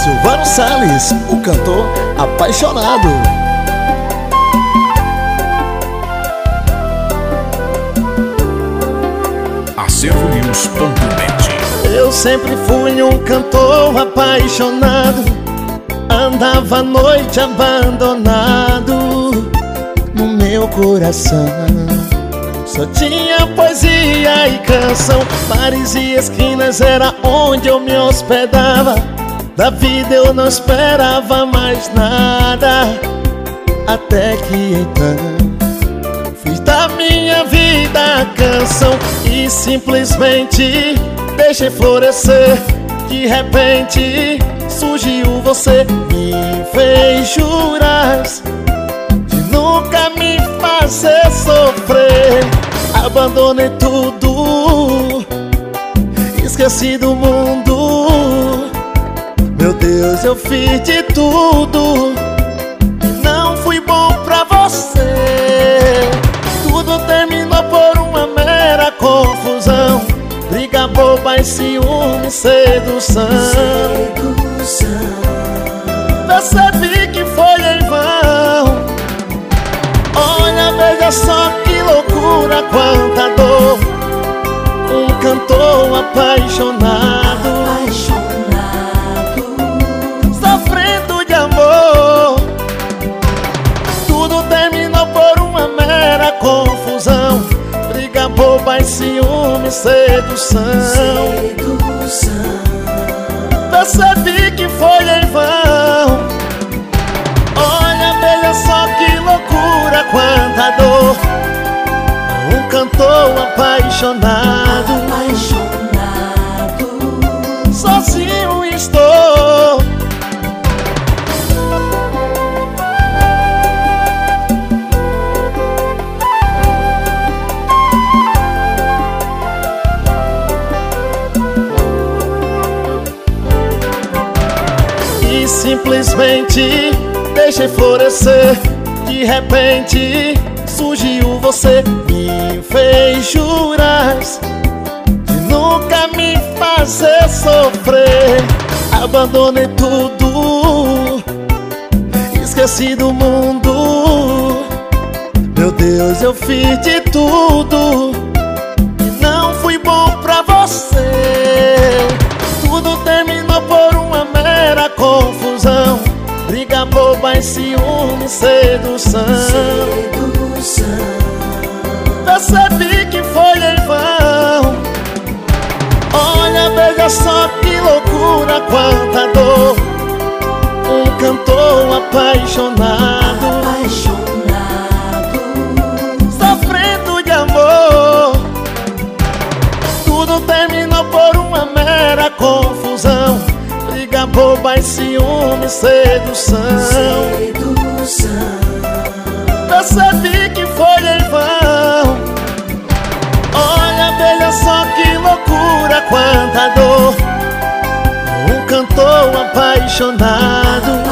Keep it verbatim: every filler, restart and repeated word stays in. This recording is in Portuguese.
Silvano Salles, o cantor apaixonado. Acervo News ponto net. Eu sempre fui um cantor apaixonado, andava à noite abandonado. No meu coração só tinha poesia e canção. Bares e esquinas era onde eu me hospedava. Da vida eu não esperava mais nada, até que então fiz da minha vida a canção e simplesmente deixei florescer. De repente surgiu você, me fez jurar de nunca me fazer sofrer. Abandonei tudo, esqueci do mundo. Meu Deus, eu fiz de tudo e não fui bom pra você. Tudo terminou por uma mera confusão, briga boba e ciúme, sedução. Percebi que foi em vão. Olha, veja só que loucura, quanta dor. Um cantor apaixonado, sofrendo de amor. Tudo terminou por uma mera confusão, briga boba e ciúme, sedução. Percebi que foi em vão. Olha, veja só que loucura, quanta dor. Um cantor apaixonado, sozinho estou. E simplesmente deixei florescer. De repente surgiu você, me fez jurar de nunca me fazer sofrer. Abandonei tudo, esqueci do mundo. Meu Deus, eu fiz de tudo e não fui bom pra você. Tudo terminou por uma mera confusão, briga boba e ciúme, sedução. Percebi que foi em vão. Olha, veja só que loucura, quanta dor. Um cantor apaixonado, sofrendo de amor. Tudo terminou por uma mera confusão, briga boba e ciúme, sedução. Percebi que foi em vão. Olha, veja só que loucura, quanta dor. Um cantor apaixonado,